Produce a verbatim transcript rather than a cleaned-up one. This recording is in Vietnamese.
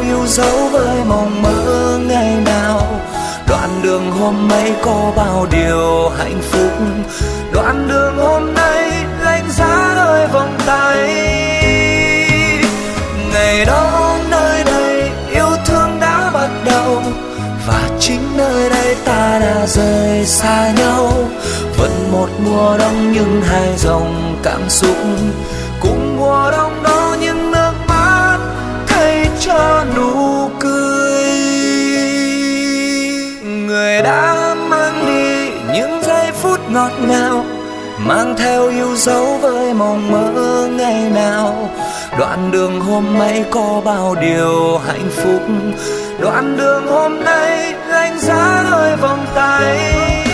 yêu dấu với mộng mơ ngày nào. Đoạn đường hôm ấy có bao điều hạnh phúc, đoạn đường hôm nay lạnh giá đôi vòng tay. Ngày đó nơi đây yêu thương đã bắt đầu, và chính nơi đây ta đã rời xa nhau. Vẫn một mùa đông nhưng hai dòng cảm xúc, cùng mùa đông đó những nước mắt thay cho nụ cười. Người đã mang đi những giây phút ngọt ngào, mang theo yêu dấu với mộng mơ ngày nào. Đoạn đường hôm ấy có bao điều hạnh phúc, đoạn đường hôm nay lạnh giá đôi vòng tay.